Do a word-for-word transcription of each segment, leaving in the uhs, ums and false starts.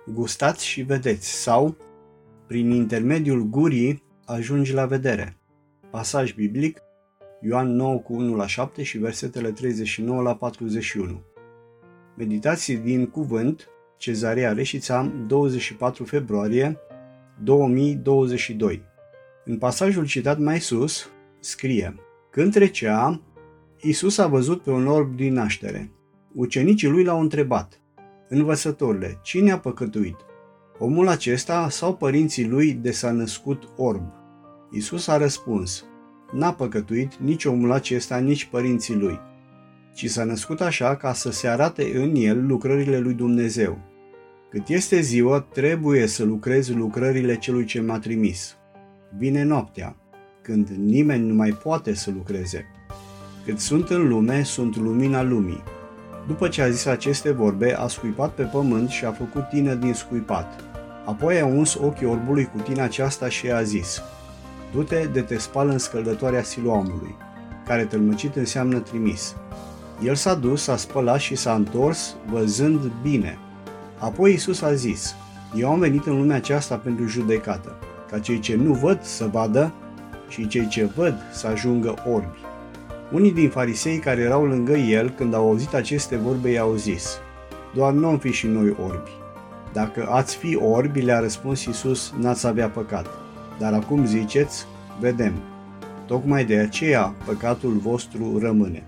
gustați și vedeți sau prin intermediul gurii ajungi la vedere. Pasaj biblic, Ioan nouă cu unu la șapte și versetele treizeci și nouă la patruzeci și unu. Meditații din cuvânt, Cezarea Reșița, douăzeci și patru februarie două mii douăzeci și doi. În pasajul citat mai sus, scrie: Când trecea, Iisus a văzut pe un orb din naștere. Ucenicii lui l-au întrebat: Învățătorule, cine a păcătuit? Omul acesta sau părinții lui de s-a născut orb? Iisus a răspuns: N-a păcătuit nici omul acesta, nici părinții lui, ci s-a născut așa ca să se arate în el lucrările lui Dumnezeu. Cât este ziua, trebuie să lucrezi lucrările celui ce m-a trimis. Vine noaptea, când nimeni nu mai poate să lucreze. Cât sunt în lume, sunt lumina lumii. După ce a zis aceste vorbe, a scuipat pe pământ și a făcut tină din scuipat. Apoi a uns ochii orbului cu tina aceasta și a zis: Du-te de te spală în scăldătoarea Siloamului, care tălmăcit înseamnă trimis. El s-a dus, s-a spălat și s-a întors, văzând bine. Apoi Iisus a zis: Eu am venit în lumea aceasta pentru judecată, ca cei ce nu văd să vadă și cei ce văd să ajungă orbi. Unii din farisei care erau lângă el, când au auzit aceste vorbe, i-au zis: Doar nu am fi și noi orbi. Dacă ați fi orbi, le-a răspuns Iisus, n-ați avea păcat. Dar acum ziceți: vedem. Tocmai de aceea păcatul vostru rămâne.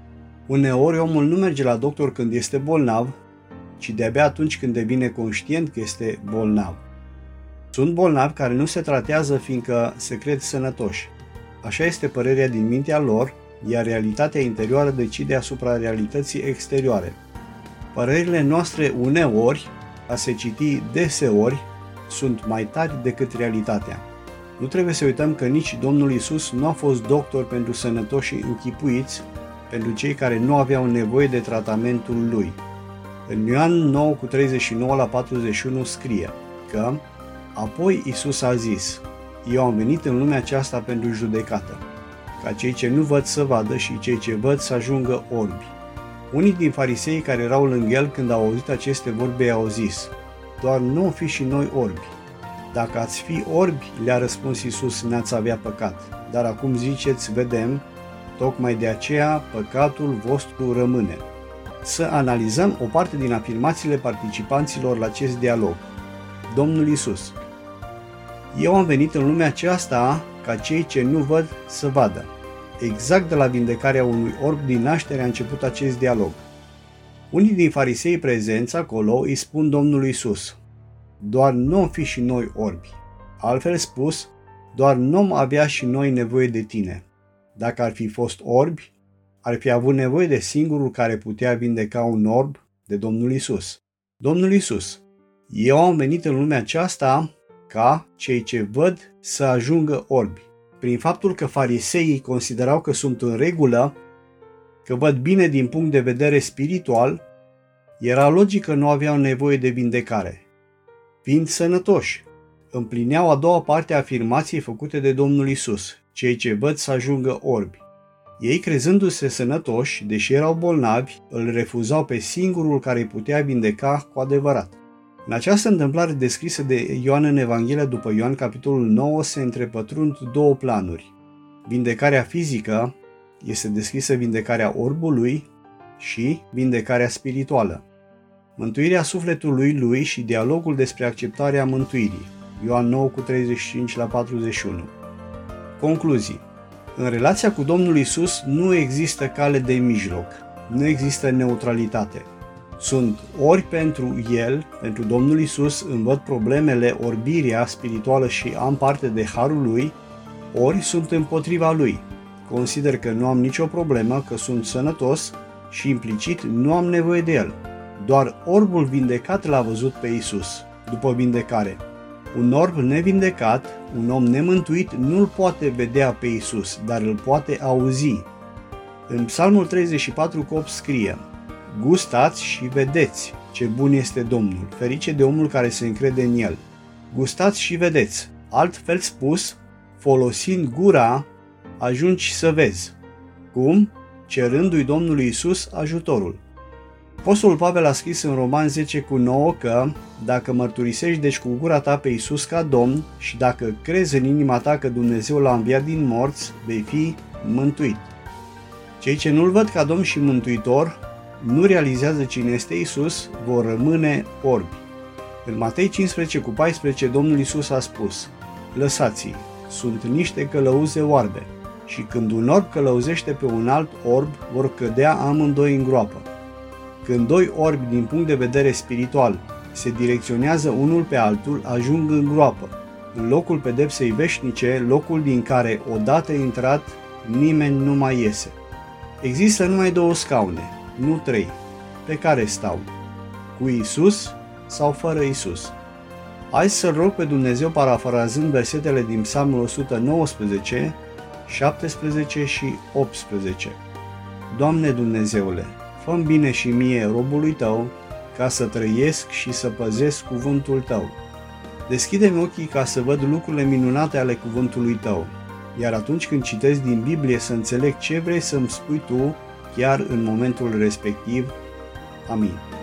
Uneori omul nu merge la doctor când este bolnav, ci de-abia atunci când devine conștient că este bolnav. Sunt bolnavi care nu se tratează fiindcă se cred sănătoși. Așa este părerea din mintea lor, iar realitatea interioară decide asupra realității exterioare. Părerile noastre uneori, a se citi deseori, sunt mai tari decât realitatea. Nu trebuie să uităm că nici Domnul Iisus nu a fost doctor pentru sănătoșii închipuiți, pentru cei care nu aveau nevoie de tratamentul lui. În Ioan nouă cu treizeci și nouă la patruzeci și unu scrie că apoi Iisus a zis: Eu am venit în lumea aceasta pentru judecată, ca cei ce nu văd să vadă și cei ce văd să ajungă orbi. Unii din farisei care erau lângă el, când au auzit aceste vorbe, au zis: Doar nu fi și noi orbi. Dacă ați fi orbi, le-a răspuns Iisus, n-ați avea păcat. Dar acum ziceți: vedem, tocmai de aceea păcatul vostru rămâne. Să analizăm o parte din afirmațiile participanților la acest dialog. Domnul Iisus: Eu am venit în lumea aceasta ca cei ce nu văd să vadă. Exact de la vindecarea unui orb din naștere a început acest dialog. Unii din farisei prezenți acolo îi spun Domnului Iisus: Doar nu fi și noi orbi. Altfel spus, doar nu avea și noi nevoie de tine. Dacă ar fi fost orbi, ar fi avut nevoie de singurul care putea vindeca un orb, de Domnul Iisus. Domnul Iisus: Eu am venit în lumea aceasta ca cei ce văd să ajungă orbi. Prin faptul că fariseii considerau că sunt în regulă, că văd bine din punct de vedere spiritual, era logic că nu aveau nevoie de vindecare. Fiind sănătoși, împlineau a doua parte a afirmației făcute de Domnul Iisus: cei ce văd să ajungă orbi. Ei, crezându-se sănătoși, deși erau bolnavi, îl refuzau pe singurul care îi putea vindeca cu adevărat. În această întâmplare descrisă de Ioan în Evanghelia după Ioan, capitolul nouă, se întrepătrund două planuri. Vindecarea fizică, este descrisă vindecarea orbului, și vindecarea spirituală. Mântuirea sufletului lui și dialogul despre acceptarea mântuirii. Ioan nouă cu treizeci și cinci la patruzeci și unu. Concluzii. În relația cu Domnul Iisus nu există cale de mijloc, nu există neutralitate. Sunt ori pentru El, pentru Domnul Iisus, îmi văd problemele, orbirea spirituală și am parte de harul Lui, ori sunt împotriva Lui. Consider că nu am nicio problemă, că sunt sănătos și implicit nu am nevoie de El. Doar orbul vindecat l-a văzut pe Iisus. După vindecare, un orb nevindecat, un om nemântuit, nu-L poate vedea pe Iisus, dar îl poate auzi. În Psalmul treizeci și patru cu opt scrie: Gustați și vedeți ce bun este Domnul, ferice de omul care se încrede în El. Gustați și vedeți, altfel spus, folosind gura, ajungi să vezi. Cum? Cerându-i Domnului Iisus ajutorul. Apostolul Pavel a scris în Romani zece cu nouă că dacă mărturisești deci cu gura ta pe Iisus ca Domn și dacă crezi în inima ta că Dumnezeu l-a înviat din morți, vei fi mântuit. Cei ce nu-L văd ca Domn și Mântuitor, nu realizează cine este Iisus, vor rămâne orbi. În Matei cincisprezece cu paisprezece, Domnul Iisus a spus: lăsați-i, sunt niște călăuze oarbe, și când un orb călăuzește pe un alt orb, vor cădea amândoi în groapă. Când doi orbi din punct de vedere spiritual se direcționează unul pe altul, ajung în groapă, în locul pedepsei veșnice, locul din care odată intrat, nimeni nu mai iese. Există numai două scaune, nu trei. Pe care stau? Cu Iisus sau fără Iisus? Hai să-L rog pe Dumnezeu, parafrazând versetele din Psalmul o sută nouăsprezece, șaptesprezece și optsprezece. Doamne Dumnezeule, fă-mi bine și mie, robului Tău, ca să trăiesc și să păzesc cuvântul Tău. Deschide-mi ochii ca să văd lucrurile minunate ale cuvântului Tău, iar atunci când citesc din Biblie să înțeleg ce vrei să-mi spui Tu chiar în momentul respectiv. Amin.